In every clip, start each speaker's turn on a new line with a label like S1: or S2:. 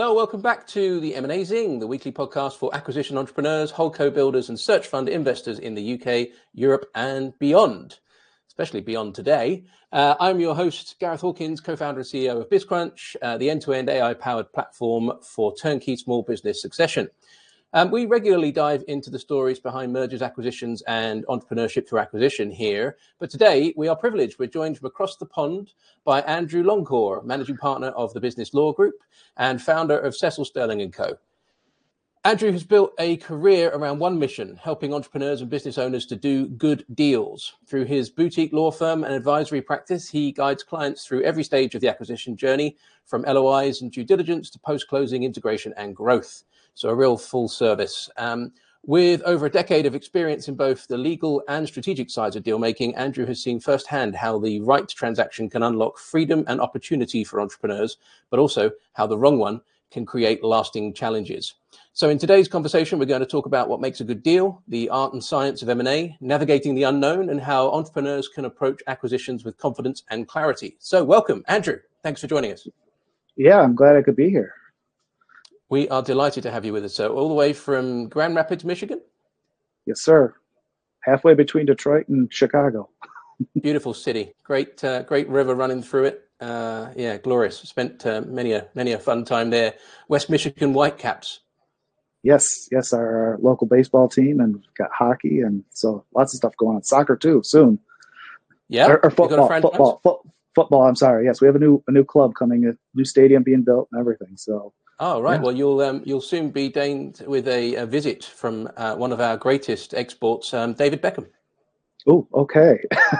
S1: Hello, welcome back to the M&A Zing, the weekly podcast for acquisition entrepreneurs, holdco builders and search fund investors in the UK, Europe and beyond, especially beyond today. I'm your host, Gareth Hawkins, co-founder and CEO of BizCrunch, the end-to-end AI-powered platform for turnkey small business succession. We regularly dive into the stories behind mergers, acquisitions, and entrepreneurship through acquisition here. But today, we are privileged. We're joined from across the pond by Andrew Longcore, managing partner of the Business Law Group and founder of Cecil Sterling & Co. Andrew has built a career around one mission, helping entrepreneurs and business owners to do good deals. Through his boutique law firm and advisory practice, he guides clients through every stage of the acquisition journey, from LOIs and due diligence to post-closing integration and growth. So a real full service. With over a decade of experience in both the legal and strategic sides of deal making, Andrew has seen firsthand how the right transaction can unlock freedom and opportunity for entrepreneurs, but also how the wrong one can create lasting challenges. So in today's conversation, we're going to talk about what makes a good deal, the art and science of M&A, navigating the unknown, and how entrepreneurs can approach acquisitions with confidence and clarity. So welcome, Andrew. Thanks for joining us.
S2: Yeah, I'm glad I could be here.
S1: We are delighted to have you with us. So all the way from Grand Rapids, Michigan?
S2: Yes, sir. Halfway between Detroit and Chicago.
S1: Beautiful city. Great river running through it. Yeah, glorious. Spent many a fun time there. West Michigan Whitecaps.
S2: Yes, our local baseball team, and we've got hockey, and so lots of stuff going on. Soccer too, soon.
S1: Yeah,
S2: or football. I'm sorry. Yes, we have a new club coming, a new stadium being built, and everything. So.
S1: Oh, right. Yeah. Well, you'll soon be deigned with a visit from one of our greatest exports, David Beckham.
S2: Oh, okay.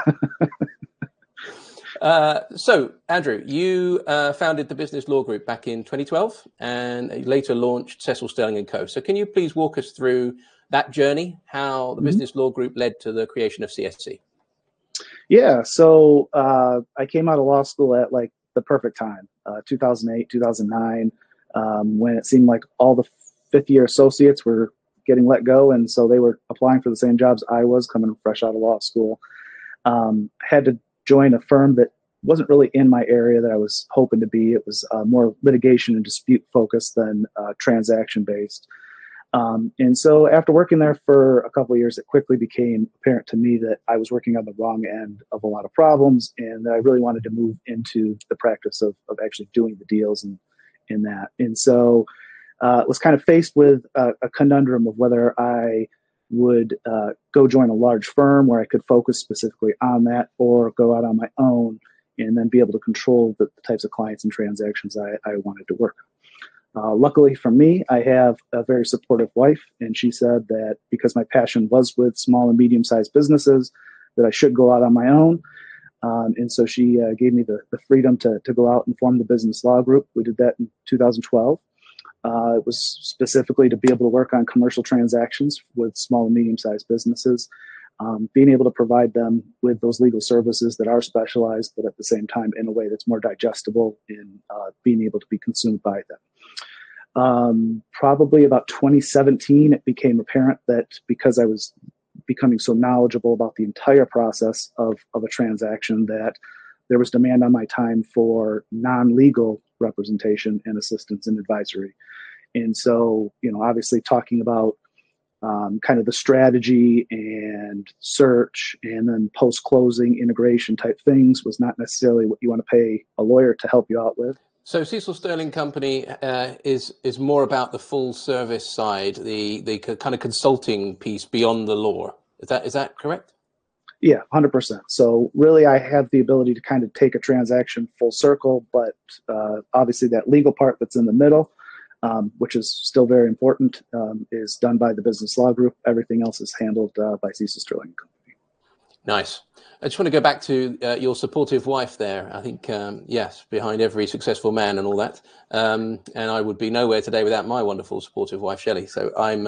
S1: So, Andrew, you founded the Business Law Group back in 2012 and later launched Cecil Sterling & Co. So can you please walk us through that journey, how the Business Law Group led to the creation of CSC?
S2: Yeah, so I came out of law school at like the perfect time, 2008, 2009. When it seemed like all the fifth-year associates were getting let go, and so they were applying for the same jobs I was coming fresh out of law school. Had to join a firm that wasn't really in my area that I was hoping to be. It was more litigation and dispute focused than transaction based. And so after working there for a couple of years, it quickly became apparent to me that I was working on the wrong end of a lot of problems, and that I really wanted to move into the practice of actually doing the deals and in that. And so was kind of faced with a conundrum of whether I would go join a large firm where I could focus specifically on that, or go out on my own and then be able to control the types of clients and transactions I wanted to work. Luckily for me, I have a very supportive wife, and she said that because my passion was with small and medium-sized businesses, that I should go out on my own. And so she gave me the freedom to go out and form the Business Law Group. We did that in 2012. It was specifically to be able to work on commercial transactions with small and medium-sized businesses, being able to provide them with those legal services that are specialized, but at the same time in a way that's more digestible and being able to be consumed by them. Probably about 2017, it became apparent that because I was becoming so knowledgeable about the entire process of a transaction, that there was demand on my time for non-legal representation and assistance and advisory. And so, obviously talking about kind of the strategy and search and then post-closing integration type things was not necessarily what you want to pay a lawyer to help you out with.
S1: So Cecil Sterling Company is more about the full service side, the kind of consulting piece beyond the law. Is that correct?
S2: Yeah, 100%. So really, I have the ability to kind of take a transaction full circle, but obviously that legal part that's in the middle, which is still very important, is done by the Business Law Group. Everything else is handled by Cecil Sterling Company.
S1: Nice. I just want to go back to your supportive wife there. I think, yes, behind every successful man and all that. And I would be nowhere today without my wonderful supportive wife, Shelley. So I'm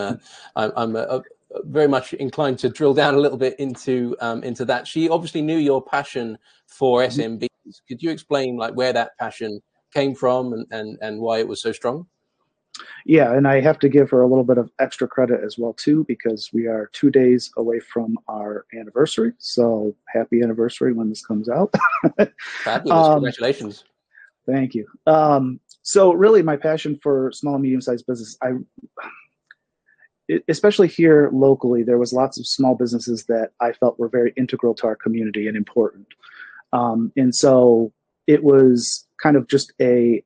S1: very much inclined to drill down a little bit into that. She obviously knew your passion for SMBs. Could you explain where that passion came from and why it was so strong?
S2: Yeah, and I have to give her a little bit of extra credit as well, too, because we are 2 days away from our anniversary. So happy anniversary when this comes out.
S1: Fabulous. Congratulations.
S2: Thank you. So really my passion for small and medium-sized business, especially here locally, there was lots of small businesses that I felt were very integral to our community and important. And so it was kind of just a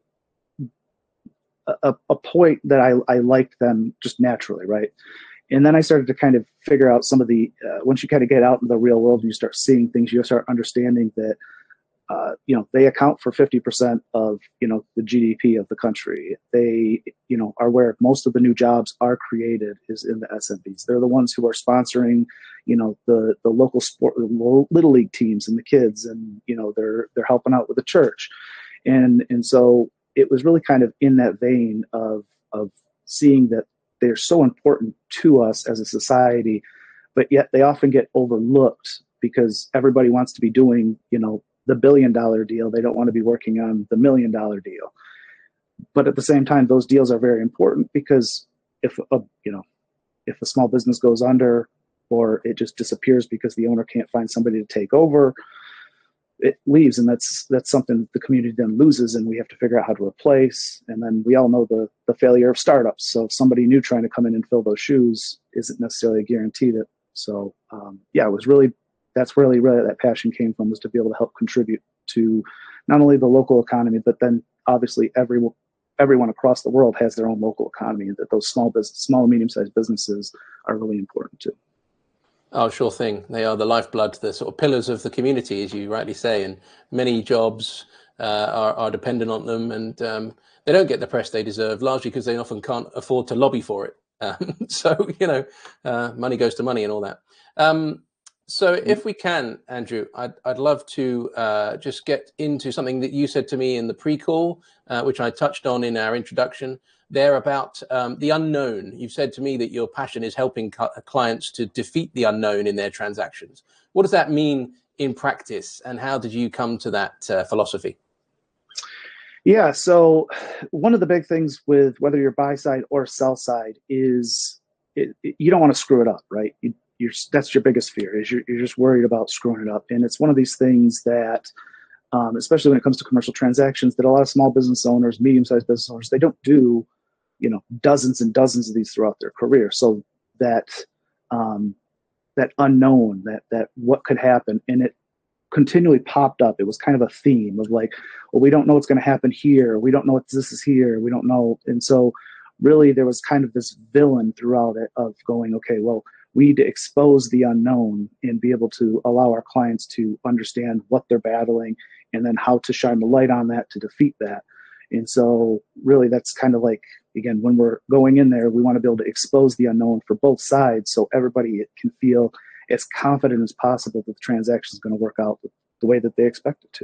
S2: point that I liked them just naturally, right? And then I started to kind of figure out some of the, once you kind of get out in the real world and you start seeing things, you start understanding that, they account for 50% of, the GDP of the country. They, are where most of the new jobs are created is in the SMBs. They're the ones who are sponsoring, the local sport, little league teams and the kids, and, they're helping out with the church. And so it was really kind of in that vein of seeing that they're so important to us as a society, but yet they often get overlooked because everybody wants to be doing, the $1 billion deal. They don't want to be working on the $1 million deal. But at the same time, those deals are very important because if a small business goes under or it just disappears because the owner can't find somebody to take over, it leaves, and that's something the community then loses, and we have to figure out how to replace. And then we all know the failure of startups. So somebody new trying to come in and fill those shoes isn't necessarily a guarantee that. So it was really, that's really that passion came from, was to be able to help contribute to not only the local economy, but then obviously everyone across the world has their own local economy, and that those small and medium-sized businesses are really important too.
S1: Oh, sure thing. They are the lifeblood, the sort of pillars of the community, as you rightly say, and many jobs are dependent on them, and they don't get the press they deserve, largely because they often can't afford to lobby for it. So, money goes to money and all that. So if we can, Andrew, I'd love to just get into something that you said to me in the pre-call, which I touched on in our introduction there about the unknown. You've said to me that your passion is helping clients to defeat the unknown in their transactions. What does that mean in practice, and how did you come to that philosophy?
S2: Yeah, so one of the big things with whether you're buy side or sell side is you don't want to screw it up, right? That's your biggest fear, is you're just worried about screwing it up. And it's one of these things that, especially when it comes to commercial transactions, that a lot of small business owners, medium-sized business owners, they don't do, dozens and dozens of these throughout their career. So that unknown, that what could happen, and it continually popped up. It was kind of a theme of like, well, we don't know what's going to happen here. We don't know what this is here. We don't know. And so really there was kind of this villain throughout it of going, okay, well, we need to expose the unknown and be able to allow our clients to understand what they're battling, and then how to shine the light on that to defeat that. And so really that's kind of like, again, when we're going in there, we want to be able to expose the unknown for both sides so everybody can feel as confident as possible that the transaction is going to work out the way that they expect it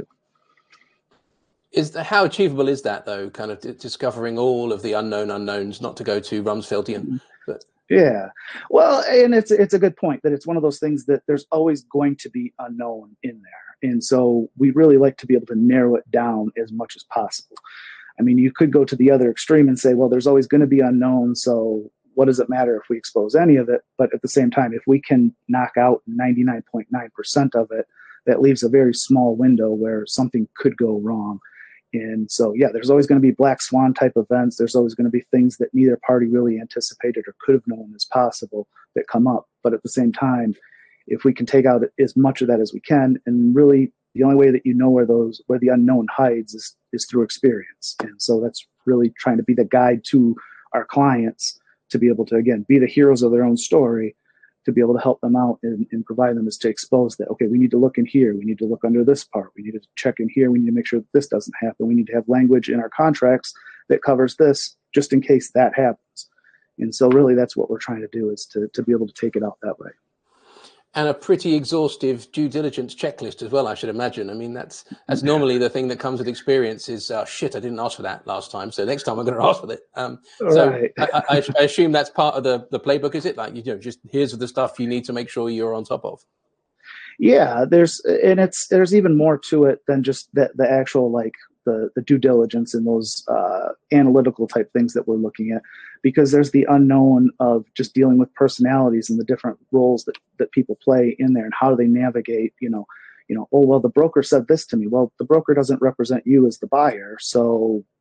S2: to.
S1: How achievable is that, though, kind of discovering all of the unknowns, not to go too Rumsfeldian, but...
S2: Yeah, well, and it's a good point that it's one of those things that there's always going to be unknown in there. And so we really like to be able to narrow it down as much as possible. I mean, you could go to the other extreme and say, well, there's always going to be unknown, so what does it matter if we expose any of it? But at the same time, if we can knock out 99.9% of it, that leaves a very small window where something could go wrong. And so, yeah, there's always going to be black swan type events. There's always going to be things that neither party really anticipated or could have known as possible that come up. But at the same time, if we can take out as much of that as we can, and really the only way that you know where the unknown hides is through experience. And so that's really trying to be the guide to our clients to be able to, again, be the heroes of their own story, to be able to help them out and provide them, is to expose that, okay, we need to look in here, we need to look under this part, we need to check in here, we need to make sure that this doesn't happen, we need to have language in our contracts that covers this just in case that happens. And so really that's what we're trying to do, is to be able to take it out that way.
S1: And a pretty exhaustive due diligence checklist as well, I should imagine. I mean, that's normally the thing that comes with experience is, shit, I didn't ask for that last time, so next time I'm going to ask for it. So right. I assume that's part of the playbook, is it? Like, just here's the stuff you need to make sure you're on top of.
S2: Yeah, there's even more to it than just the actual, like, the due diligence and those analytical type things that we're looking at, because there's the unknown of just dealing with personalities and the different roles that people play in there, and how do they navigate, oh, well, the broker said this to me. Well, the broker doesn't represent you as the buyer, so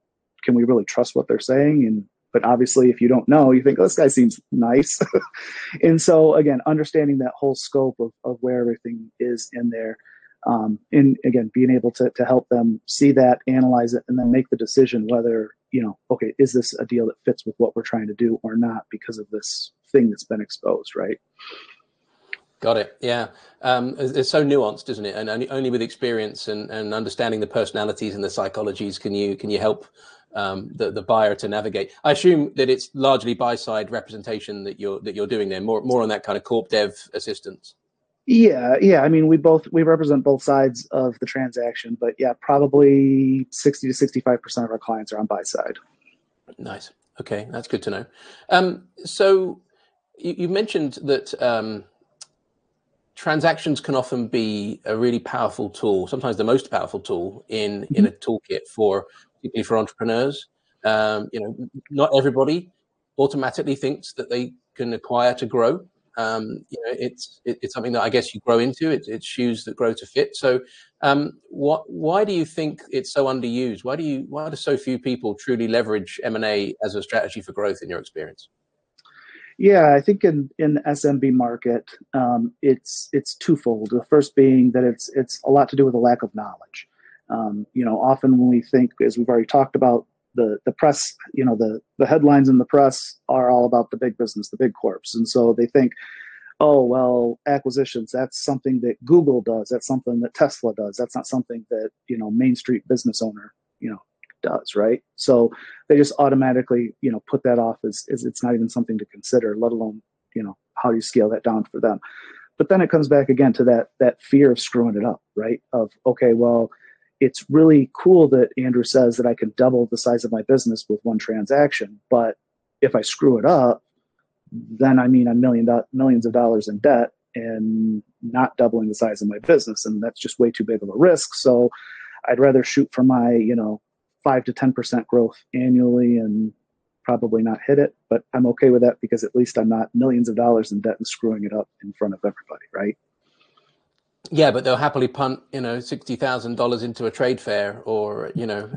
S2: can we really trust what they're saying? But obviously, if you don't know, you think, oh, this guy seems nice. And so, again, understanding that whole scope of where everything is in there. And again, being able to help them see that, analyze it, and then make the decision whether, okay, is this a deal that fits with what we're trying to do or not because of this thing that's been exposed, right?
S1: Got it. Yeah. It's so nuanced, isn't it? And only with experience and understanding the personalities and the psychologies can you help the buyer to navigate. I assume that it's largely buy-side representation that you're doing there, more on that kind of corp dev assistance.
S2: Yeah. I mean, we represent both sides of the transaction, but yeah, probably 60 to 65% of our clients are on buy side.
S1: Nice. Okay, that's good to know. So you mentioned that transactions can often be a really powerful tool, sometimes the most powerful tool in a toolkit particularly for entrepreneurs. Not everybody automatically thinks that they can acquire to grow. It's something that I guess you grow into. It's shoes that grow to fit. So, why do you think it's so underused? Why do so few people truly leverage M&A as a strategy for growth in your experience?
S2: Yeah, I think in the SMB market, it's twofold. The first being that it's a lot to do with a lack of knowledge. Often when we think, as we've already talked about, the press, the headlines in the press are all about the big business, the big corps. And so they think, oh, well, acquisitions, that's something that Google does. That's something that Tesla does. That's not something that, Main Street business owner, does, right? So they just automatically, put that off as it's not even something to consider, let alone, how do you scale that down for them? But then it comes back again to that fear of screwing it up, right? Of, okay, well, it's really cool that Andrew says that I can double the size of my business with one transaction. But if I screw it up, then I'm millions of dollars in debt and not doubling the size of my business. And that's just way too big of a risk. So I'd rather shoot for my, 5 to 10% growth annually and probably not hit it. But I'm okay with that because at least I'm not millions of dollars in debt and screwing it up in front of everybody, right?
S1: Yeah, but they'll happily punt, $60,000 into a trade fair or,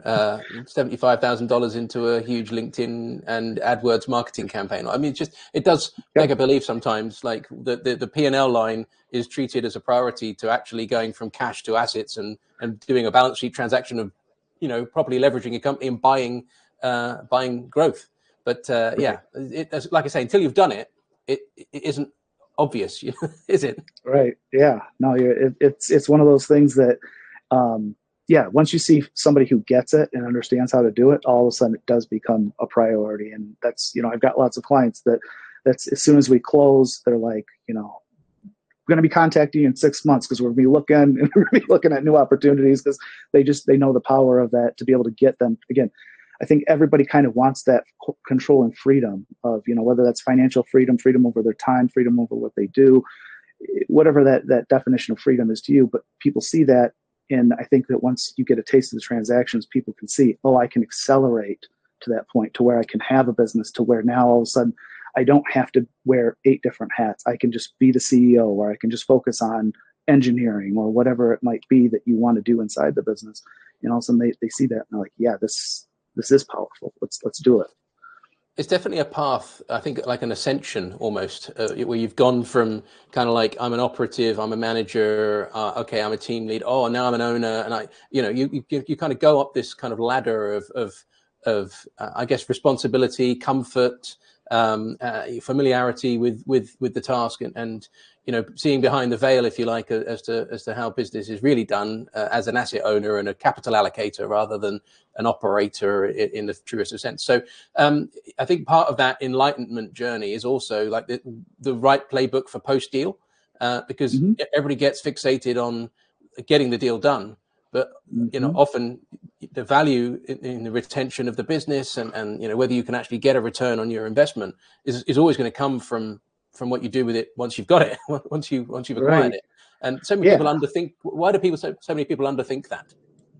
S1: $75,000 into a huge LinkedIn and AdWords marketing campaign. I mean, it does make a belief sometimes, like the P&L line is treated as a priority to actually going from cash to assets and doing a balance sheet transaction of, properly leveraging a company and buying growth. But like I say, until you've done it, it isn't obvious, is it?
S2: Right. Yeah. No, it's one of those things that, once you see somebody who gets it and understands how to do it, all of a sudden it does become a priority. And that's, I've got lots of clients that's as soon as we close, they're like, we're going to be contacting you in 6 months because we're going to be looking at new opportunities because they know the power of that to be able to get them. Again, I think everybody kind of wants that control and freedom of, whether that's financial freedom over their time, freedom over what they do, whatever that definition of freedom is to you. But people see that. And I think that once you get a taste of the transactions, people can see, oh, I can accelerate to that point to where I can have a business to where now all of a sudden I don't have to wear 8 different hats. I can just be the CEO, or I can just focus on engineering or whatever it might be that you want to do inside the business. And all of a sudden they see that and they're like, yeah, this is powerful. Let's do it.
S1: It's definitely a path, I think, like an ascension almost, where you've gone from kind of like, I'm an operative, I'm a manager, okay, I'm a team lead, oh, now I'm an owner, and you kind of go up this kind of ladder of I guess responsibility, comfort, familiarity with the task, and seeing behind the veil, if you like, as to how business is really done as an asset owner and a capital allocator rather than an operator in the truest of sense. So I think part of that enlightenment journey is also like the right playbook for post deal, because everybody gets fixated on getting the deal done. But often the value in the retention of the business and whether you can actually get a return on your investment is always going to come from what you do with it once you've got it, once you've acquired it. And so many people underthink. Why do so many people underthink that?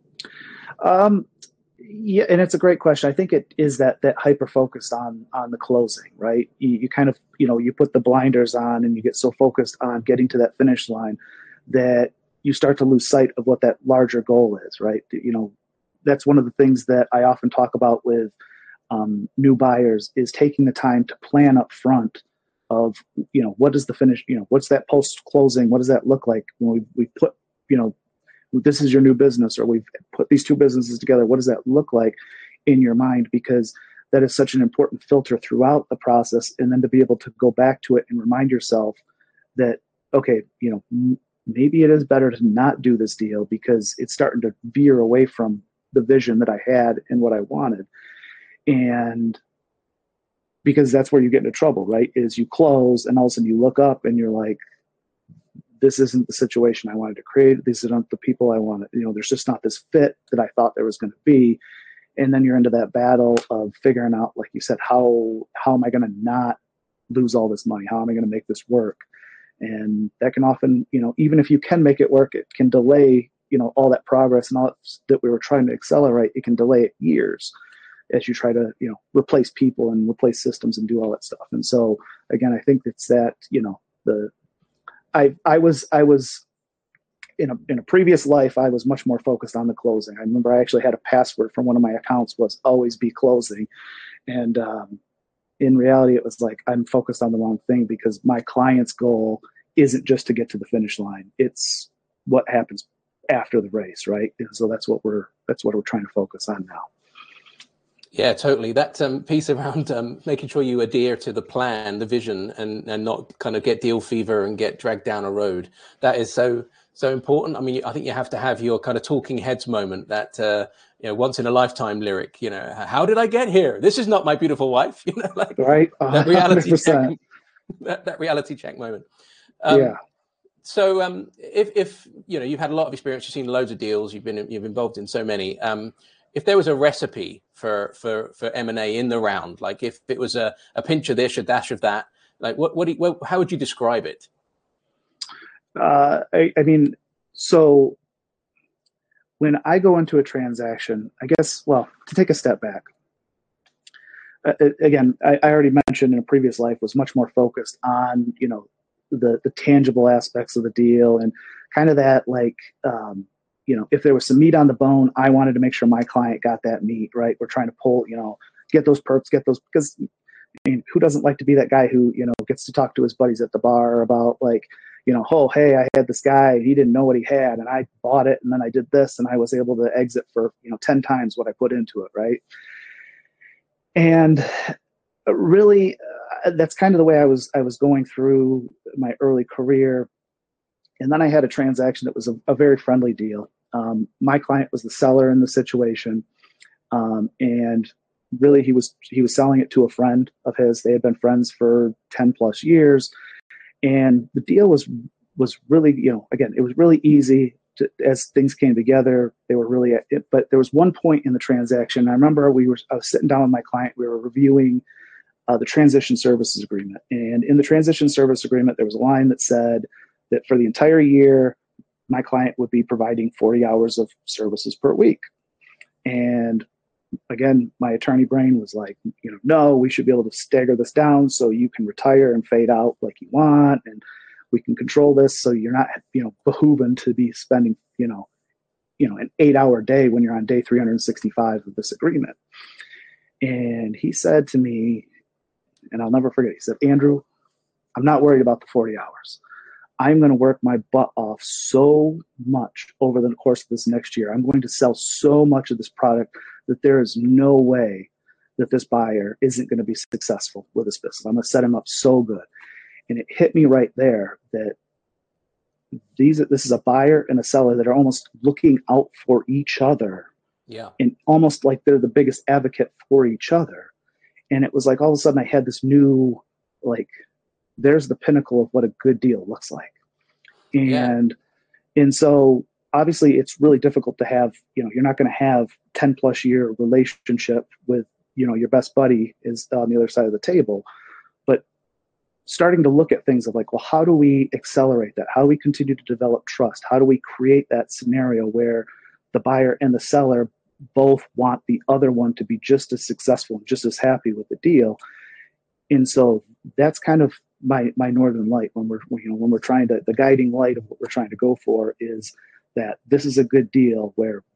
S2: Yeah, and it's a great question. I think it is that hyper focused on the closing, right? You kind of you put the blinders on and you get so focused on getting to that finish line that you start to lose sight of what that larger goal is, right? that's one of the things that I often talk about with new buyers, is taking the time to plan up front of, what is the finish, what's that post closing, what does that look like when we put, this is your new business, or we've put these two businesses together, what does that look like in your mind? Because that is such an important filter throughout the process. And then to be able to go back to it and remind yourself that, okay, maybe it is better to not do this deal because it's starting to veer away from the vision that I had and what I wanted. And because that's where you get into trouble, right? Is you close and all of a sudden you look up and you're like, this isn't the situation I wanted to create. These aren't the people I wanted. There's just not this fit that I thought there was going to be. And then you're into that battle of figuring out, like you said, how am I going to not lose all this money? How am I going to make this work? And that can often, even if you can make it work, it can delay, all that progress and all that we were trying to accelerate. It can delay it years as you try to, replace people and replace systems and do all that stuff. And so again, I think it's that, I was in a previous life, I was much more focused on the closing. I remember I actually had a password from one of my accounts was always be closing. And in reality, it was like, I'm focused on the wrong thing, because my client's goal isn't just to get to the finish line. It's what happens after the race, right? And so that's what we're trying to focus on now.
S1: Yeah, totally. That piece around making sure you adhere to the plan, the vision, and not kind of get deal fever and get dragged down a road. That is so important. I mean, I think you have to have your kind of talking heads moment, that once in a lifetime lyric. How did I get here? This is not my beautiful wife. Like
S2: right.
S1: That reality check. That reality check moment.
S2: Yeah.
S1: So if you've had a lot of experience, you've seen loads of deals, you've involved in so many. If there was a recipe for M&A in the round, like if it was a pinch of this, a dash of that, like how would you describe it?
S2: I mean, so when I go into a transaction, I guess, well, to take a step back, again, I already mentioned in a previous life was much more focused on, the tangible aspects of the deal and kind of that, like, if there was some meat on the bone, I wanted to make sure my client got that meat, right? We're trying to pull, get those perks, because who doesn't like to be that guy who, gets to talk to his buddies at the bar about, like, oh, hey, I had this guy, he didn't know what he had, and I bought it, and then I did this, and I was able to exit for, 10 times what I put into it, right? And really, that's kind of the way I was going through my early career. And then I had a transaction that was a very friendly deal. My client was the seller in the situation, and really he was selling it to a friend of his. They had been friends for 10 plus years, and the deal was really, again, it was really easy as things came together. They were really, but there was one point in the transaction. I remember I was sitting down with my client. We were reviewing the transition services agreement, and in the transition service agreement, there was a line that said that for the entire year, my client would be providing 40 hours of services per week. And again, my attorney brain was like, no, we should be able to stagger this down so you can retire and fade out like you want, and we can control this so you're not, behooving to be spending, an 8-hour day when you're on day 365 of this agreement. And he said to me, and I'll never forget, he said, Andrew, I'm not worried about the 40 hours. I'm going to work my butt off so much over the course of this next year. I'm going to sell so much of this product that there is no way that this buyer isn't going to be successful with this business. I'm going to set him up so good. And it hit me right there that this is a buyer and a seller that are almost looking out for each other.
S1: Yeah.
S2: And almost like they're the biggest advocate for each other. And it was like all of a sudden I had this new, like, there's the pinnacle of what a good deal looks like. And so obviously it's really difficult to have, you're not going to have 10 plus year relationship with, your best buddy is on the other side of the table, but starting to look at things of like, well, how do we accelerate that? How do we continue to develop trust? How do we create that scenario where the buyer and the seller both want the other one to be just as successful and just as happy with the deal? And so that's kind of my northern light when we're trying to, the guiding light of what we're trying to go for is that this is a good deal where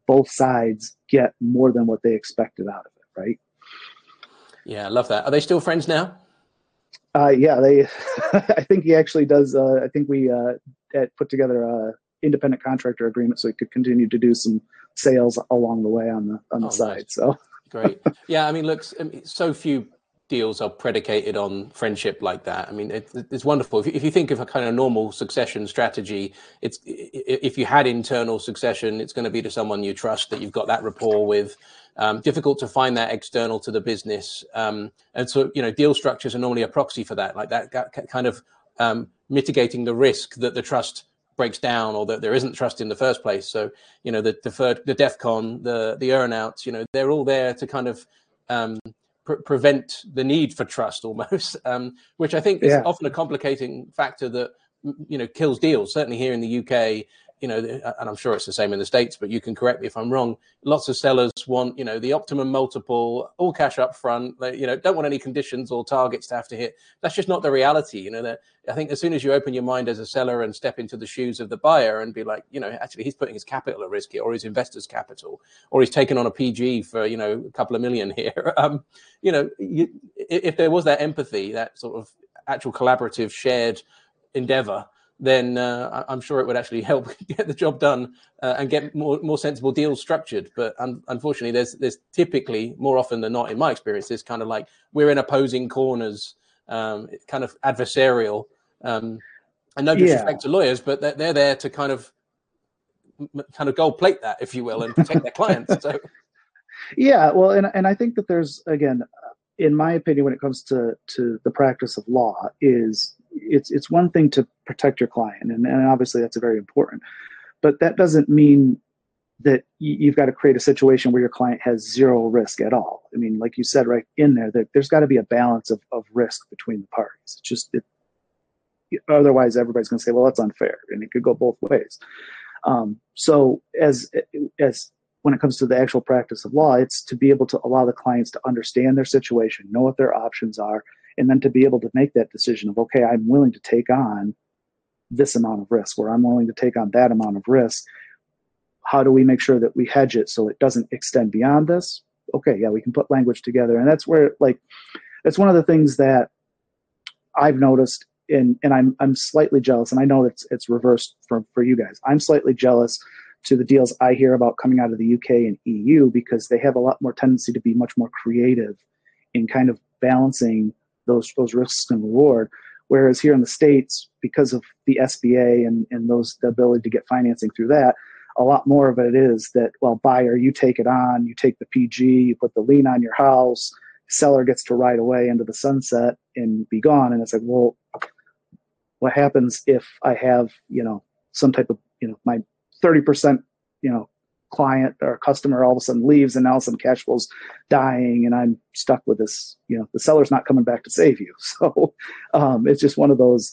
S2: both sides get more than what they expected out of it, right?
S1: Yeah, I love that. Are they still friends now?
S2: Yeah, they. I think he actually does. I think we put together a independent contractor agreement so he could continue to do some sales along the way on the side.
S1: Nice.
S2: So
S1: Great. Yeah, I mean, look, so few deals are predicated on friendship like that. I mean, it's wonderful. If you think of a kind of normal succession strategy, it's if you had internal succession, it's going to be to someone you trust, that you've got that rapport with. Difficult to find that external to the business, and so deal structures are normally a proxy for that, like that kind of mitigating the risk that the trust breaks down or that there isn't trust in the first place. So the deferred, the DEFCON, the earnouts, they're all there to kind of prevent the need for trust almost, which I think is often a complicating factor that kills deals. Certainly here in the UK, and I'm sure it's the same in the States, but you can correct me if I'm wrong. Lots of sellers want the optimum multiple, all cash up front. They don't want any conditions or targets to have to hit. That's just not the reality. That I think as soon as you open your mind as a seller and step into the shoes of the buyer and be like, actually he's putting his capital at risk here, or his investors' capital, or he's taken on a PG for a couple of million here. If there was that empathy, that sort of actual collaborative shared endeavor, then I'm sure it would actually help get the job done and get more sensible deals structured. But unfortunately, there's typically, more often than not, in my experience, this kind of like we're in opposing corners, kind of adversarial. And no disrespect to lawyers, but they're there to kind of gold plate that, if you will, and protect their clients. So,
S2: yeah, well, and I think that there's, again, in my opinion, when it comes to the practice of law, is it's one thing to protect your client, and obviously that's very important, but that doesn't mean that you've got to create a situation where your client has zero risk at all. I mean, like you said right in there, that there's got to be a balance of risk between the parties. It's just otherwise everybody's going to say, well, that's unfair, and it could go both ways. So as when it comes to the actual practice of law, it's to be able to allow the clients to understand their situation, know what their options are, and then to be able to make that decision of, okay, I'm willing to take on this amount of risk, or I'm willing to take on that amount of risk. How do we make sure that we hedge it so it doesn't extend beyond this? Okay, yeah, we can put language together. And that's where, that's one of the things that I've noticed, and I'm slightly jealous, and I know it's reversed for you guys. I'm slightly jealous to the deals I hear about coming out of the UK and EU, because they have a lot more tendency to be much more creative in kind of balancing those risks and reward. Whereas here in the States, because of the SBA and the ability to get financing through that, a lot more of it is that, well, buyer, you take it on, you take the PG, you put the lien on your house, seller gets to ride away into the sunset and be gone. And it's like, well, what happens if I have, some type of, my 30%, client or customer all of a sudden leaves, and now some cash flow's dying, and I'm stuck with this, the seller's not coming back to save you. So it's just one of those,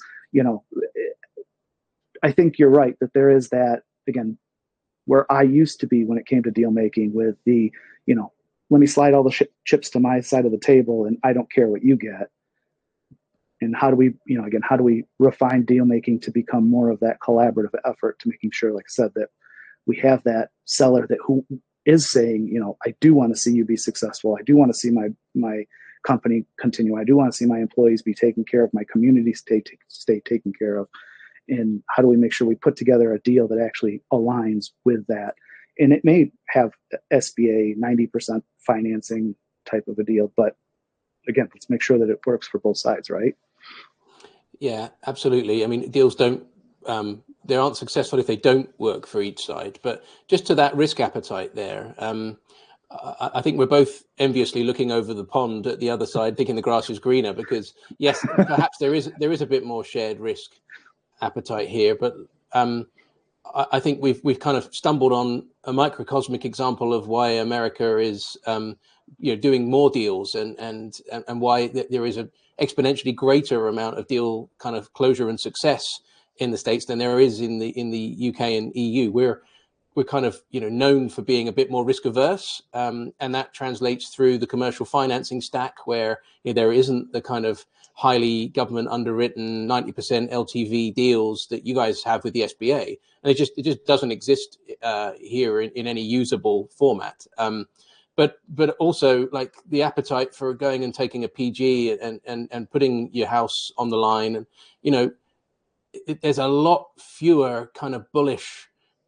S2: I think you're right that there is that, again, where I used to be when it came to deal making, with the, let me slide all the chips to my side of the table and I don't care what you get. And how do we, how do we refine deal making to become more of that collaborative effort to making sure, like I said, that we have that seller who is saying, I do want to see you be successful. I do want to see my company continue. I do want to see my employees be taken care of, my community stay taken care of. And how do we make sure we put together a deal that actually aligns with that? And it may have SBA 90% financing type of a deal, but again, let's make sure that it works for both sides, right?
S1: Yeah, absolutely. I mean, deals they aren't successful if they don't work for each side. But just to that risk appetite there, I think we're both enviously looking over the pond at the other side, thinking the grass is greener, because yes, perhaps there is a bit more shared risk appetite here, but I think we've kind of stumbled on a microcosmic example of why America is doing more deals, and why there is an exponentially greater amount of deal kind of closure and success in the States than there is in the UK and EU. We're kind of known for being a bit more risk averse, and that translates through the commercial financing stack, where there isn't the kind of highly government underwritten 90% LTV deals that you guys have with the SBA, and it just doesn't exist here in any usable format. But also like the appetite for going and taking a PG and putting your house on the line, and there's a lot fewer kind of bullish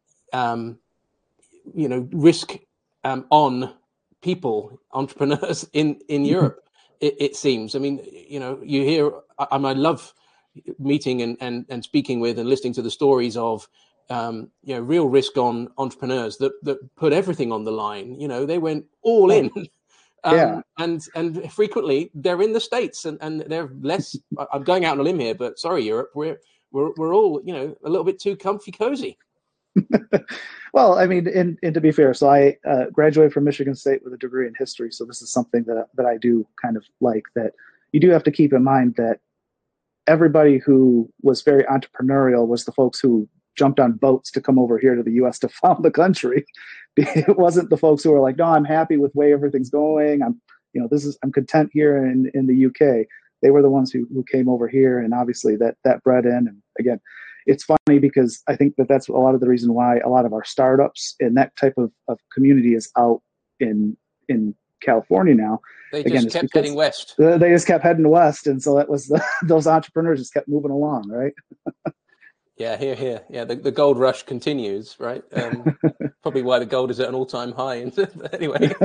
S1: risk on people, entrepreneurs in Europe. It seems. I mean, you hear, I love meeting and speaking with and listening to the stories of real risk on entrepreneurs that put everything on the line. They went all in. And frequently they're in the States and they're less. I'm going out on a limb here, but sorry, Europe, we're all a little bit too comfy cozy.
S2: Well, I mean, and to be fair, so I graduated from Michigan State with a degree in history. So this is something that I do kind of like, that you do have to keep in mind that everybody who was very entrepreneurial was the folks who jumped on boats to come over here to the U.S. to found the country. It wasn't the folks who were like, no, I'm happy with the way everything's going. I'm content here in the UK. They were the ones who came over here, and obviously that bred in. And again, it's funny because I think that's a lot of the reason why a lot of our startups and that type of community is out in California now.
S1: They just kept heading west.
S2: They just kept heading west, and so that was those entrepreneurs just kept moving along, right?
S1: Yeah, here. Yeah, the gold rush continues, right? Probably why the gold is at an all-time high. Anyway,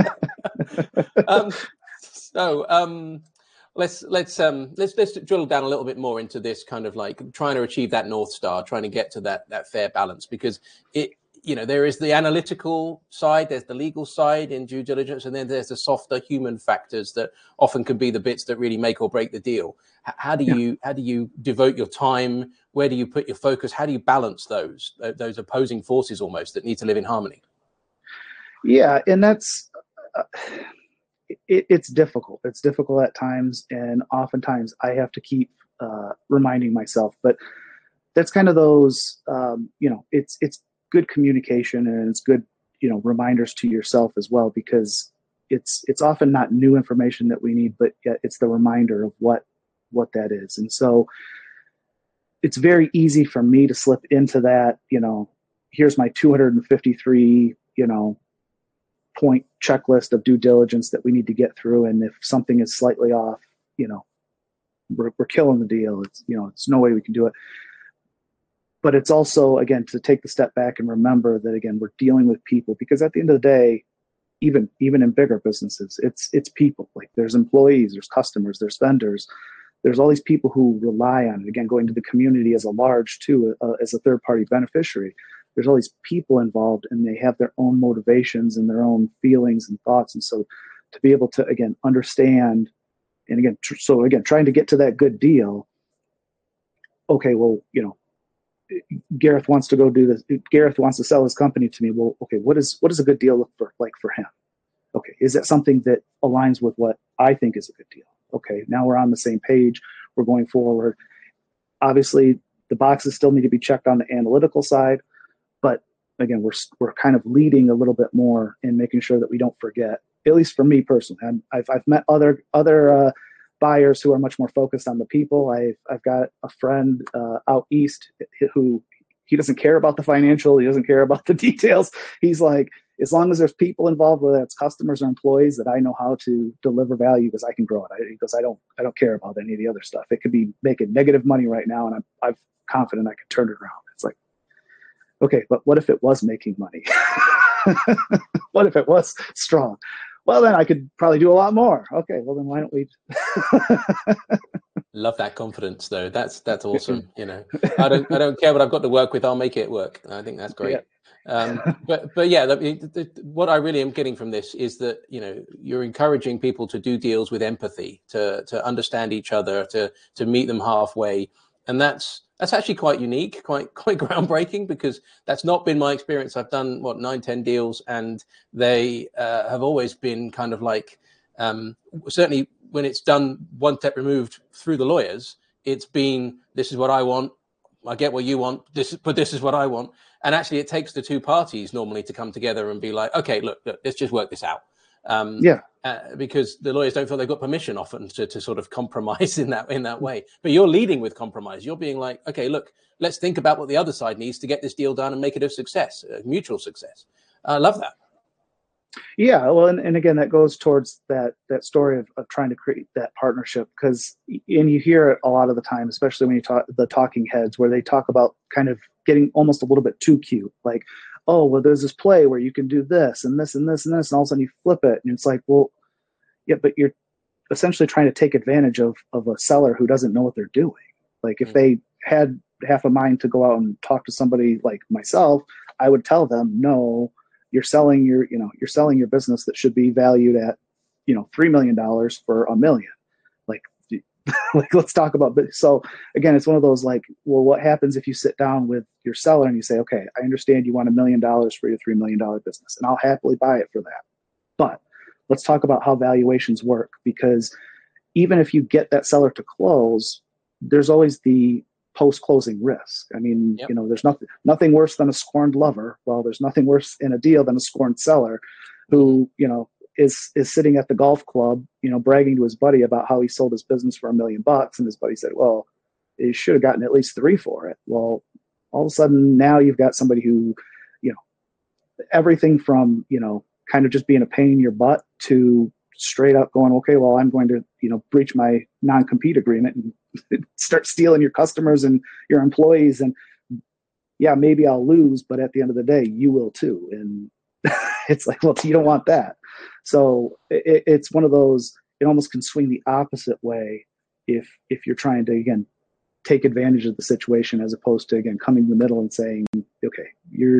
S1: let's drill down a little bit more into this kind of like trying to achieve that North Star, trying to get to that fair balance, because there is the analytical side, there's the legal side in due diligence, and then there's the softer human factors that often can be the bits that really make or break the deal. How do you devote your time? Where do you put your focus? How do you balance those opposing forces almost that need to live in harmony?
S2: Yeah, and that's it's difficult. It's difficult at times, and oftentimes I have to keep reminding myself. But that's kind of those, it's good communication, and it's good, reminders to yourself as well, because it's often not new information that we need, but yet it's the reminder of what that is. And so it's very easy for me to slip into that, here's my 253, point checklist of due diligence that we need to get through. And if something is slightly off, we're killing the deal. It's no way we can do it. But it's also, again, to take the step back and remember that, again, we're dealing with people, because at the end of the day, even in bigger businesses, it's people. Like, there's employees, there's customers, there's vendors, there's all these people who rely on it. Again, going to the community as a large too, as a third party beneficiary. There's all these people involved, and they have their own motivations and their own feelings and thoughts. And so to be able to, again, understand, and again, trying to get to that good deal. Okay, well, Gareth wants to go do this. Gareth wants to sell his company to me. Well, okay, what does a good deal look for him? Okay, is that something that aligns with what I think is a good deal? Okay, now we're on the same page. We're going forward. Obviously, the boxes still need to be checked on the analytical side, but again, we're kind of leading a little bit more in making sure that we don't forget. At least for me personally, I've met other buyers who are much more focused on the people. I've got a friend out east who, he doesn't care about the financial. He doesn't care about the details. He's like, as long as there's people involved, whether it's customers or employees, that I know how to deliver value, because I can grow it. He goes, I don't care about any of the other stuff. It could be making negative money right now, and I'm confident I can turn it around. It's like, okay, but what if it was making money? What if it was strong? Well, then I could probably do a lot more. Okay, well then why don't we?
S1: Love that confidence, though. That's awesome. I don't care what I've got to work with. I'll make it work. I think that's great. Yeah. But yeah, what I really am getting from this is that you're encouraging people to do deals with empathy, to understand each other, to meet them halfway, and that's actually quite unique, quite groundbreaking, because that's not been my experience. I've done 9-10 deals, and they have always been kind of like, certainly when it's done one step removed through the lawyers, it's been, this is what I want, I get what you want, but this is what I want. And actually it takes the two parties normally to come together and be like, okay, look, let's just work this out.
S2: Yeah.
S1: Because the lawyers don't feel they've got permission often to sort of compromise in that way. But you're leading with compromise. You're being like, okay, look, let's think about what the other side needs to get this deal done and make it a success, a mutual success. I love that.
S2: Yeah, well, and again, that goes towards that story of trying to create that partnership, because, and you hear it a lot of the time, especially when you talk the talking heads, where they talk about kind of getting almost a little bit too cute, like, oh, well, there's this play where you can do this and this and this and this, and all of a sudden you flip it, and it's like, well, yeah, but you're essentially trying to take advantage of a seller who doesn't know what they're doing. Like, if they had half a mind to go out and talk to somebody like myself, I would tell them, no, you're selling your business that should be valued at, $3 million for $1 million. Like, let's talk about this. So again, it's one of those, like, well, what happens if you sit down with your seller and you say, okay, I understand you want $1 million for your $3 million business, and I'll happily buy it for that. But let's talk about how valuations work, because even if you get that seller to close, there's always the post-closing risk. I mean,
S1: Yep.
S2: There's nothing worse than a scorned lover. Well, there's nothing worse in a deal than a scorned seller who, is sitting at the golf club, bragging to his buddy about how he sold his business for $1 million. And his buddy said, well, you should have gotten at least 3 for it. Well, all of a sudden now you've got somebody who, everything from, kind of just being a pain in your butt to straight up going, okay, well, I'm going to, breach my non-compete agreement and start stealing your customers and your employees. And yeah, maybe I'll lose, but at the end of the day, you will too. And it's like, well, you don't want that. So it's one of those, it almost can swing the opposite way if you're trying to, again, take advantage of the situation, as opposed to, again, coming in the middle and saying, okay,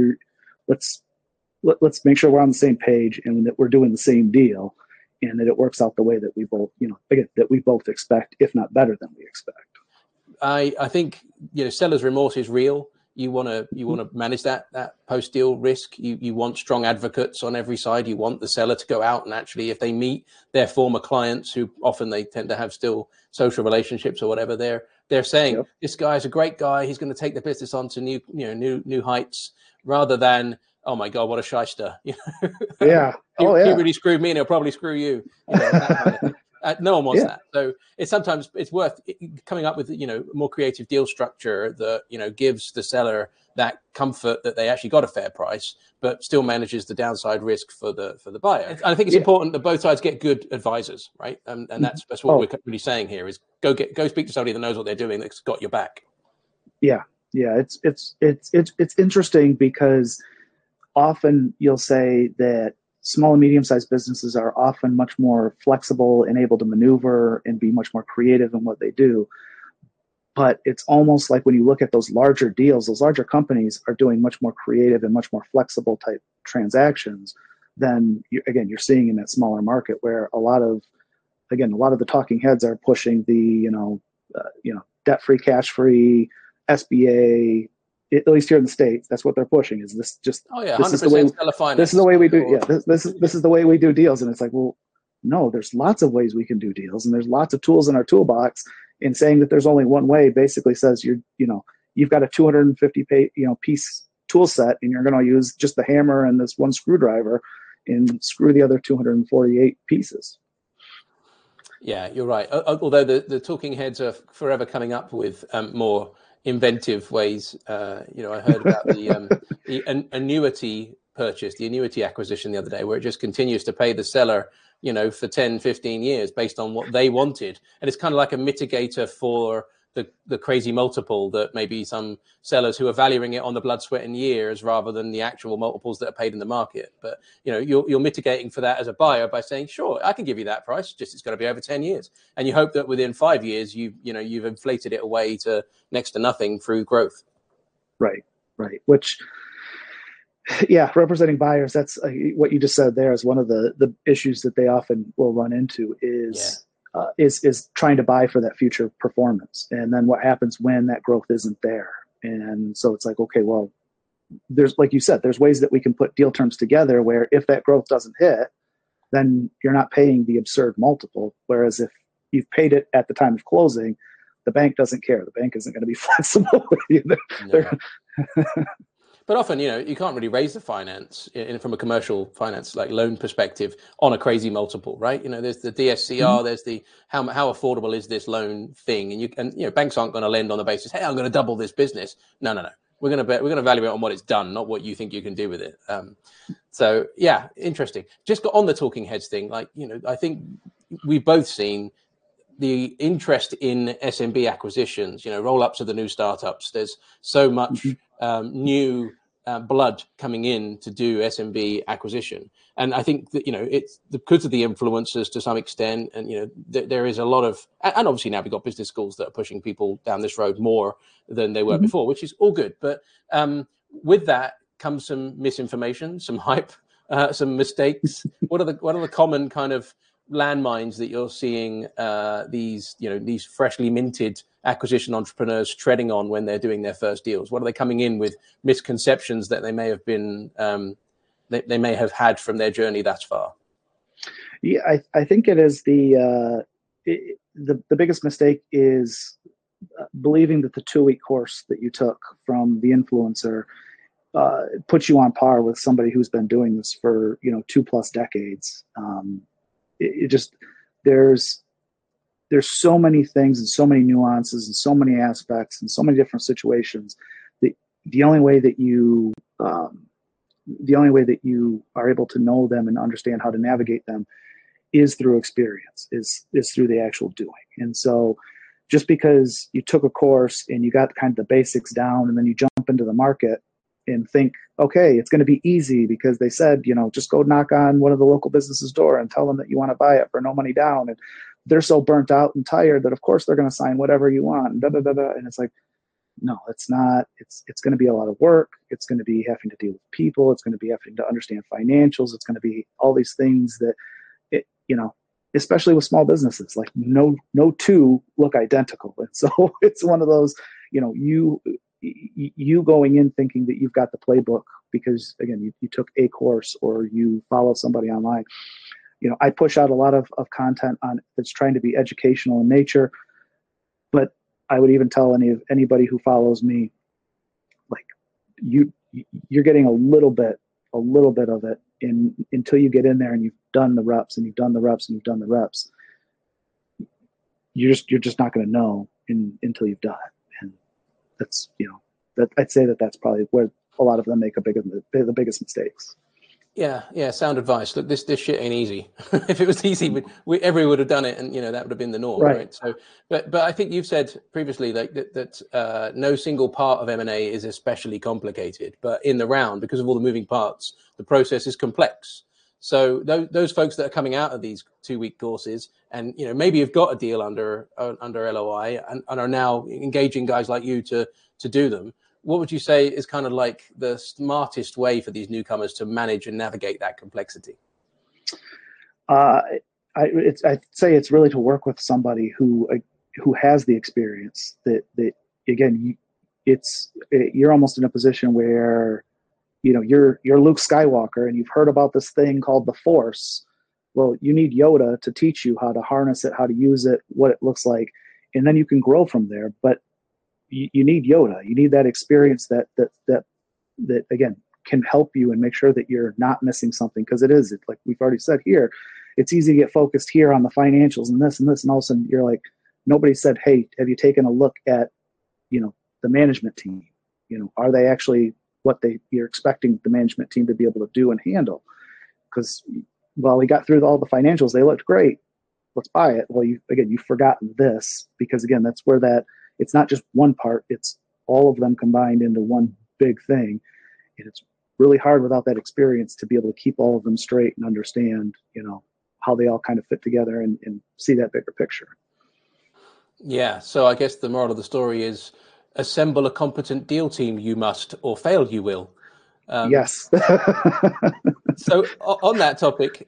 S2: let's make sure we're on the same page and that we're doing the same deal, and that it works out the way that we both, again, that we both expect, if not better than we expect.
S1: I think, seller's remorse is real. You want to manage that post deal risk. You want strong advocates on every side. You want the seller to go out and actually, if they meet their former clients, who often they tend to have still social relationships or whatever, they're saying, yep, this guy's a great guy. He's going to take the business on to new heights, rather than, oh my God, what a shyster.
S2: Yeah.
S1: He really screwed me, and he'll probably screw you. That kind of thing. No one wants that. So it's worth coming up with, more creative deal structure that, gives the seller that comfort that they actually got a fair price, but still manages the downside risk for the buyer. And I think it's important that both sides get good advisors, right? And that's what we're really saying here is go speak to somebody that knows what they're doing, that's got your back.
S2: Yeah. Yeah. It's interesting, because often you'll say that small and medium-sized businesses are often much more flexible and able to maneuver and be much more creative in what they do. But it's almost like when you look at those larger deals, those larger companies are doing much more creative and much more flexible type transactions than you're seeing in that smaller market, where a lot of the talking heads are pushing the, debt-free, cash-free, SBA. At least here in the States, that's what they're pushing. Is this just?
S1: Oh yeah, 100%
S2: this is the way we do. Yeah, this is the way we do deals. And it's like, well, no, there's lots of ways we can do deals, and there's lots of tools in our toolbox. And saying that there's only one way basically says you've got a 250 piece tool set, and you're going to use just the hammer and this one screwdriver, and screw the other 248 pieces.
S1: Yeah, you're right. Although the talking heads are forever coming up with more inventive ways. I heard about the annuity purchase, the annuity acquisition the other day, where it just continues to pay the seller, for 10, 15 years based on what they wanted. And it's kind of like a mitigator for the crazy multiple that maybe some sellers who are valuing it on the blood, sweat and years rather than the actual multiples that are paid in the market. But, you're mitigating for that as a buyer by saying, sure, I can give you that price, just it's got to be over 10 years. And you hope that within 5 years, you've inflated it away to next to nothing through growth.
S2: Right. Which, representing buyers, that's what you just said there is one of the issues that they often will run into is trying to buy for that future performance. And then what happens when that growth isn't there? And so it's like, okay, well, there's, like you said, there's ways that we can put deal terms together where if that growth doesn't hit, then you're not paying the absurd multiple. Whereas if you've paid it at the time of closing, the bank doesn't care. The bank isn't going to be flexible with you.
S1: But often, you can't really raise the finance from a commercial finance, like loan perspective, on a crazy multiple, right? There's the DSCR, there's the how affordable is this loan thing, and banks aren't going to lend on the basis, hey, I'm going to double this business. No. We're going to evaluate on what it's done, not what you think you can do with it. So yeah, interesting. Just got on the talking heads thing. I think we've both seen the interest in SMB acquisitions, roll-ups of the new startups. There's so much new blood coming in to do SMB acquisition. And I think that, it's because of the influencers to some extent. And, there is a lot of, and obviously now we've got business schools that are pushing people down this road more than they were before, which is all good. But with that comes some misinformation, some hype, some mistakes. What are the common kind of landmines that you're seeing these freshly minted acquisition entrepreneurs treading on when they're doing their first deals? What are they coming in with misconceptions that they may have been they may have had from their journey thus far?
S2: Yeah, I think it is the biggest mistake is believing that the 2-week course that you took from the influencer puts you on par with somebody who's been doing this for 2+ decades. It just there's so many things and so many nuances and so many aspects and so many different situations that the only way that you are able to know them and understand how to navigate them is through experience, is through the actual doing. And so just because you took a course and you got kind of the basics down and then you jump into the market and think, okay, it's going to be easy because they said, just go knock on one of the local businesses' door and tell them that you want to buy it for no money down. And they're so burnt out and tired that of course they're going to sign whatever you want. And, and it's like, no, it's not. It's going to be a lot of work. It's going to be having to deal with people. It's going to be having to understand financials. It's going to be all these things that, especially with small businesses, like no two look identical. And so it's one of those, you going in thinking that you've got the playbook because again you took a course or you follow somebody online. I push out a lot of content on that's trying to be educational in nature, but I would even tell anybody who follows me, like you're getting a little bit of it until you get in there and you've done the reps and you've done the reps and you've done the reps. You're just not going to know until you've done it. And that's, that I'd say that's probably where a lot of them make the biggest mistakes.
S1: Yeah. Sound advice. Look, this shit ain't easy. If it was easy, everyone would have done it, and that would have been the norm, right? So, but I think you've said previously that no single part of M&A is especially complicated, but in the round, because of all the moving parts, the process is complex. So those folks that are coming out of these 2-week courses, and maybe have got a deal under LOI and are now engaging guys like you to do them. What would you say is kind of like the smartest way for these newcomers to manage and navigate that complexity?
S2: I'd say it's really to work with somebody who has the experience. That again, you're almost in a position where you're Luke Skywalker and you've heard about this thing called the Force. Well, you need Yoda to teach you how to harness it, how to use it, what it looks like, and then you can grow from there. But you need Yoda. You need that experience that again can help you and make sure that you're not missing something, because it's like we've already said here, it's easy to get focused here on the financials and this, and all of a sudden you're like, nobody said, hey, have you taken a look at the management team? Are they actually what you're expecting the management team to be able to do and handle? Because while we got through all the financials, they looked great. Let's buy it. Well, you've forgotten this, because again, that's where it's not just one part, it's all of them combined into one big thing. And it's really hard without that experience to be able to keep all of them straight and understand, how they all kind of fit together and see that bigger picture.
S1: Yeah. So I guess the moral of the story is assemble a competent deal team, you must, or fail you will.
S2: Yes.
S1: So on that topic,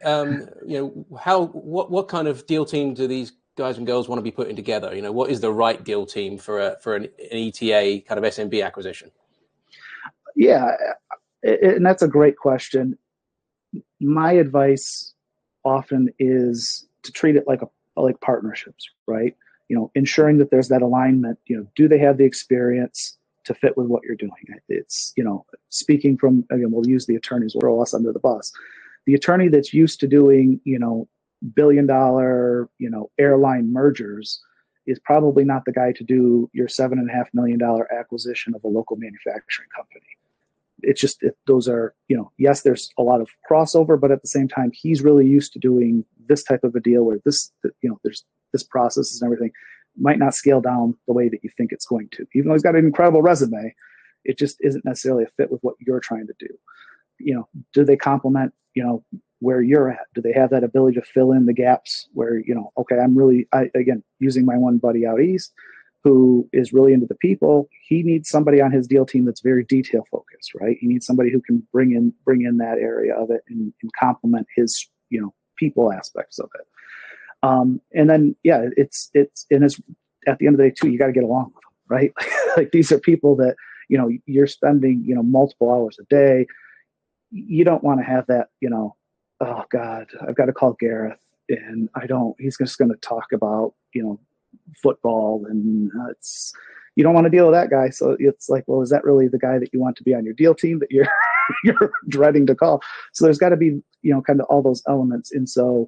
S1: what kind of deal team do these guys and girls want to be putting together? What is the right deal team for an ETA kind of SMB acquisition?
S2: Yeah, and that's a great question. My advice often is to treat it like partnerships, right? Ensuring that there's that alignment. Do they have the experience to fit with what you're doing. It's, speaking from, again, we'll use the attorneys, we'll throw us under the bus. The attorney that's used to doing, billion-dollar, airline mergers is probably not the guy to do your $7.5 million acquisition of a local manufacturing company. It's just, those are, yes, there's a lot of crossover, but at the same time, he's really used to doing this type of a deal where this, there's this process and everything might not scale down the way that you think it's going to. Even though he's got an incredible resume, it just isn't necessarily a fit with what you're trying to do. Do they complement, where you're at? Do they have that ability to fill in the gaps where, okay, again, using my one buddy out east who is really into the people, he needs somebody on his deal team that's very detail focused, right? He needs somebody who can bring in that area of it and complement his, people aspects of it. And then, yeah, it's at the end of the day too, you got to get along with them, right? Like these are people that, you're spending, multiple hours a day. You don't want to have that, oh God, I've got to call Gareth and he's just going to talk about, football and you don't want to deal with that guy. So it's like, well, is that really the guy that you want to be on your deal team that you're dreading to call? So there's got to be, kind of all those elements. And so,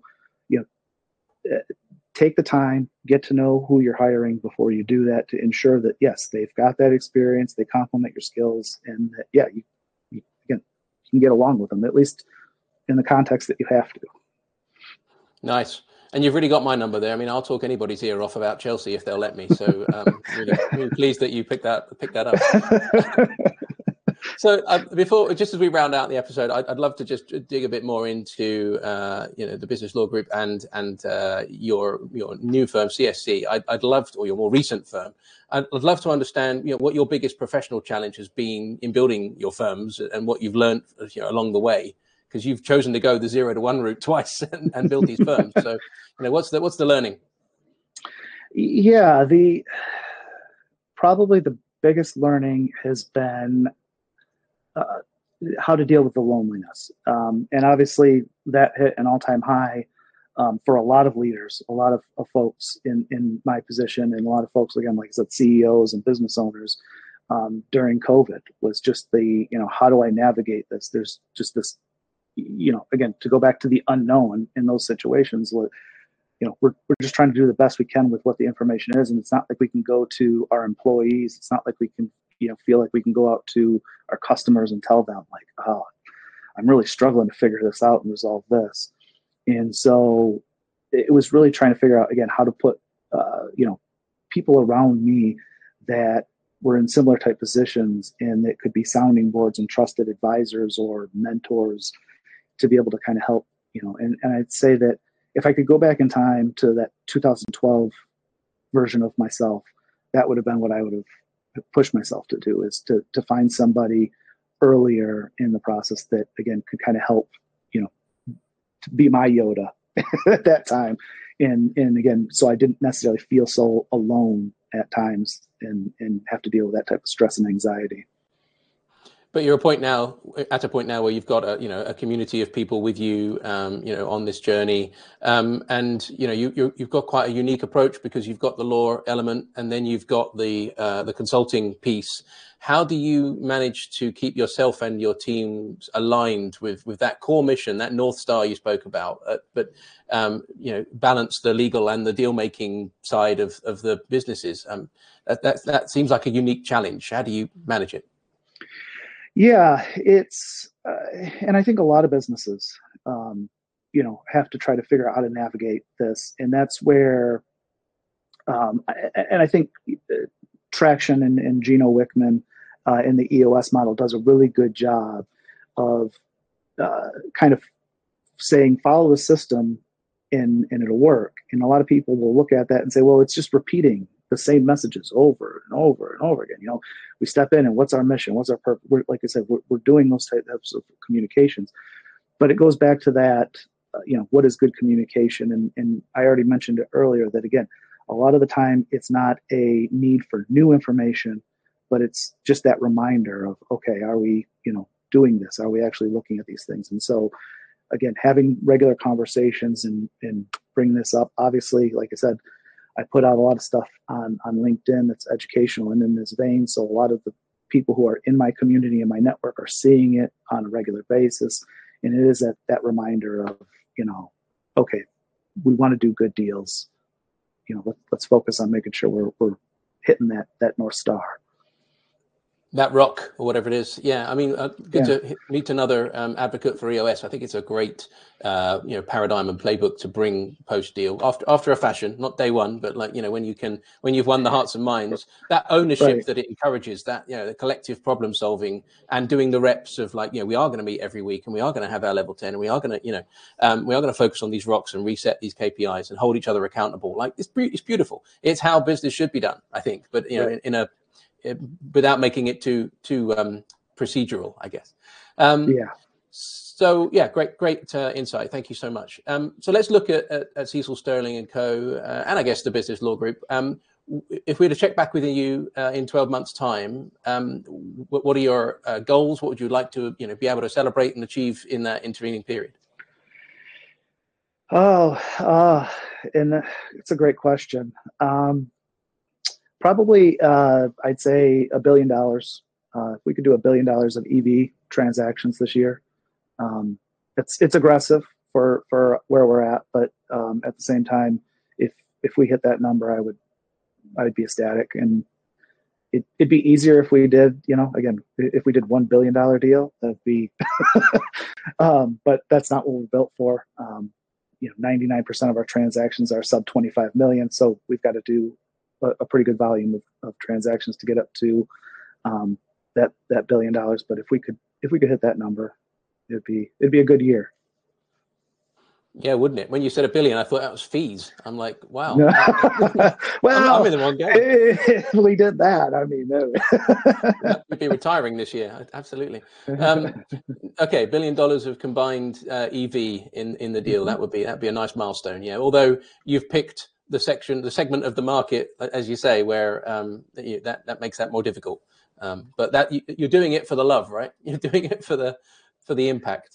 S2: take the time, get to know who you're hiring before you do that to ensure that, yes, they've got that experience, they complement your skills, and that, yeah, you can get along with them, at least in the context that you have to.
S1: Nice. And you've really got my number there. I mean, I'll talk anybody's ear off about Chelsea if they'll let me. So really pleased that you picked that up. So just as we round out the episode, I'd love to just dig a bit more into the Business Law Group and your new firm CSC. I'd love to, or your more recent firm. I'd love to understand what your biggest professional challenge has been in building your firms and what you've learned along the way, because you've chosen to go the 0 to 1 route twice and build these firms. So what's the learning?
S2: Yeah, probably the biggest learning has been how to deal with the loneliness. And obviously that hit an all-time high for a lot of leaders, a lot of folks in my position, and a lot of folks, again, like I said, CEOs and business owners during COVID was just how do I navigate this? There's just this, again, to go back to the unknown in those situations where, we're just trying to do the best we can with what the information is. And it's not like we can go to our employees. It's not like we can, feel like we can go out to our customers and tell them like, oh, I'm really struggling to figure this out and resolve this. And so it was really trying to figure out, again, how to put, people around me that were in similar type positions and that could be sounding boards and trusted advisors or mentors to be able to kind of help, and I'd say that if I could go back in time to that 2012 version of myself, that would have been what I would have pushed myself to do, is to find somebody earlier in the process that, again, could kind of help, to be my Yoda at that time. And again, so I didn't necessarily feel so alone at times and have to deal with that type of stress and anxiety.
S1: But you're at a point now where you've got a community of people with you, on this journey, and you've got quite a unique approach because you've got the law element and then you've got the consulting piece. How do you manage to keep yourself and your teams aligned with that core mission, that North Star you spoke about, but balance the legal and the deal making side of the businesses? That seems like a unique challenge. How do you manage it?
S2: Yeah, it's, and I think a lot of businesses, have to try to figure out how to navigate this. And that's where, and I think Traction and Gino Wickman in the EOS model does a really good job of kind of saying, follow the system and it'll work. And a lot of people will look at that and say, well, it's just repeating the same messages over and over and over again. We step in and what's our mission? What's our purpose? Like I said, we're doing those types of communications, but it goes back to that, what is good communication? And I already mentioned it earlier that, again, a lot of the time it's not a need for new information, but it's just that reminder of, okay, are we, doing this? Are we actually looking at these things? And so, again, having regular conversations and bring this up, obviously, like I said, I put out a lot of stuff on LinkedIn that's educational and in this vein. So a lot of the people who are in my community and my network are seeing it on a regular basis. And it is that reminder of, okay, we want to do good deals. Let's focus on making sure we're hitting that North Star.
S1: That rock or whatever it is. Yeah, I mean, good to meet another advocate for EOS. I think it's a great, paradigm and playbook to bring post deal after a fashion, not day one, but when you've won the hearts and minds, that ownership that it encourages, that the collective problem solving and doing the reps of we are going to meet every week and we are going to have our level 10 and we are going to focus on these rocks and reset these KPIs and hold each other accountable. It's beautiful. It's how business should be done, I think. But without making it too procedural, I guess. So great insight. Thank you so much. So let's look at Cecil Sterling and Co. And I guess the Business Law Group. If we were to check back with you in 12 months' time, what are your goals? What would you like to be able to celebrate and achieve in that intervening period?
S2: And it's a great question. Probably, I'd say $1 billion. If we could do $1 billion of EV transactions this year, it's aggressive for where we're at, but at the same time, if we hit that number, I'd be ecstatic, and it'd be easier if we did, if we did $1 billion deal, that'd be, but that's not what we're built for. 99% of our transactions are sub 25 million, so we've got to do a pretty good volume of transactions to get up to that $1 billion. But if we could hit that number, it'd be a good year. Yeah,
S1: wouldn't it? When you said $1 billion, I thought that was fees. I'm like, wow.
S2: Well,
S1: I'm in the wrong game.
S2: If we did that, I mean,
S1: we'd be retiring this year. Absolutely. Okay, $1 billion of combined EV in the deal. That'd be a nice milestone. Yeah. Although you've picked the segment of the market, as you say, where that makes that more difficult. But that you're doing it for the love, right? You're doing it for the impact.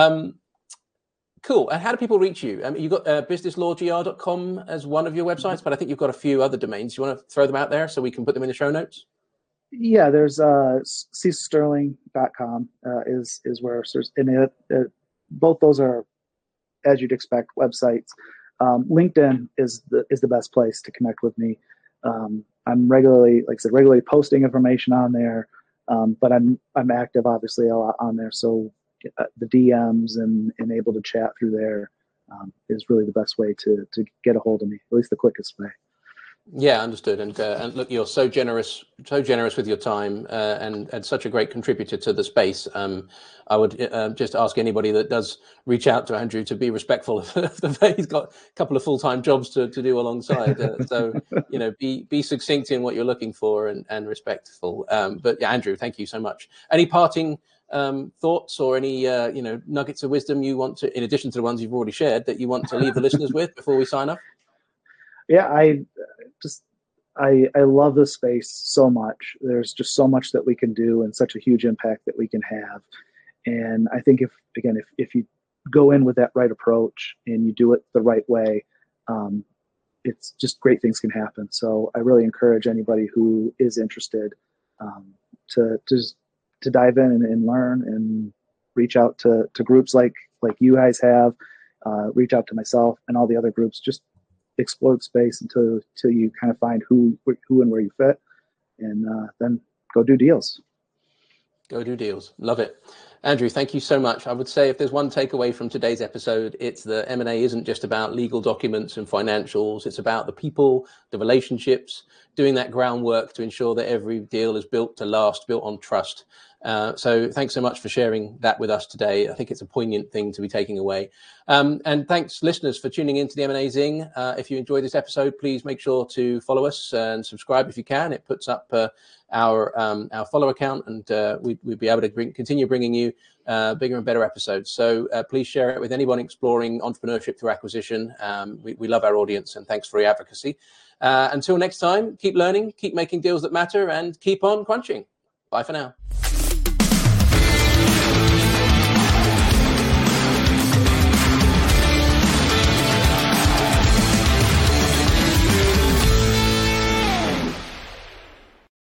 S1: Cool. And how do people reach you? You've got businesslawgr.com as one of your websites, but I think you've got a few other domains. You want to throw them out there so we can put them in the show notes?
S2: Yeah, there's cecilsterling.com is where, and both those are, as you'd expect, websites. LinkedIn is the best place to connect with me. I'm regularly posting information on there, but I'm active obviously a lot on there. So the DMs and able to chat through there is really the best way to get a hold of me, at least the quickest way.
S1: Yeah, understood. And look, you're so generous with your time and such a great contributor to the space. I would just ask anybody that does reach out to Andrew to be respectful of the fact he's got a couple of full-time jobs to do alongside. So be succinct in what you're looking for and respectful. But yeah, Andrew, thank you so much. Any parting thoughts or any nuggets of wisdom you want to, in addition to the ones you've already shared, that you want to leave the listeners with before we sign off?
S2: Yeah, I love this space so much. There's just so much that we can do and such a huge impact that we can have. And I think if you go in with that right approach and you do it the right way, it's just great things can happen. So I really encourage anybody who is interested to dive in and learn and reach out to groups like you guys have, reach out to myself and all the other groups. Just explore the space until you kind of find who and where you fit, and then go do deals.
S1: Go do deals. Love it. Andrew, thank you so much. I would say if there's one takeaway from today's episode, it's that M&A isn't just about legal documents and financials. It's about the people, the relationships, doing that groundwork to ensure that every deal is built to last, built on trust. So thanks so much for sharing that with us today. I think it's a poignant thing to be taking away. And thanks, listeners, for tuning into the M&A Zing. If you enjoyed this episode, please make sure to follow us and subscribe if you can. It puts up our follow account, and we'd be able to continue bringing you bigger and better episodes. So please share it with anyone exploring entrepreneurship through acquisition. We love our audience, and thanks for your advocacy. Until next time, keep learning, keep making deals that matter, and keep on crunching. Bye for now.